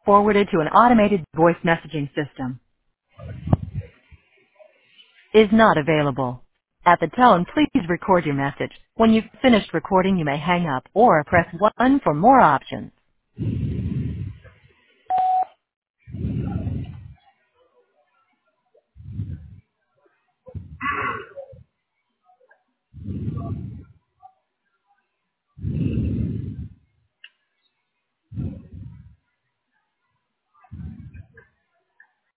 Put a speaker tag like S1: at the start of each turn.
S1: forwarded to an automated voice messaging system. Is not available. At the tone, please record your message. When you've finished recording, you may hang up or press 1 for more options.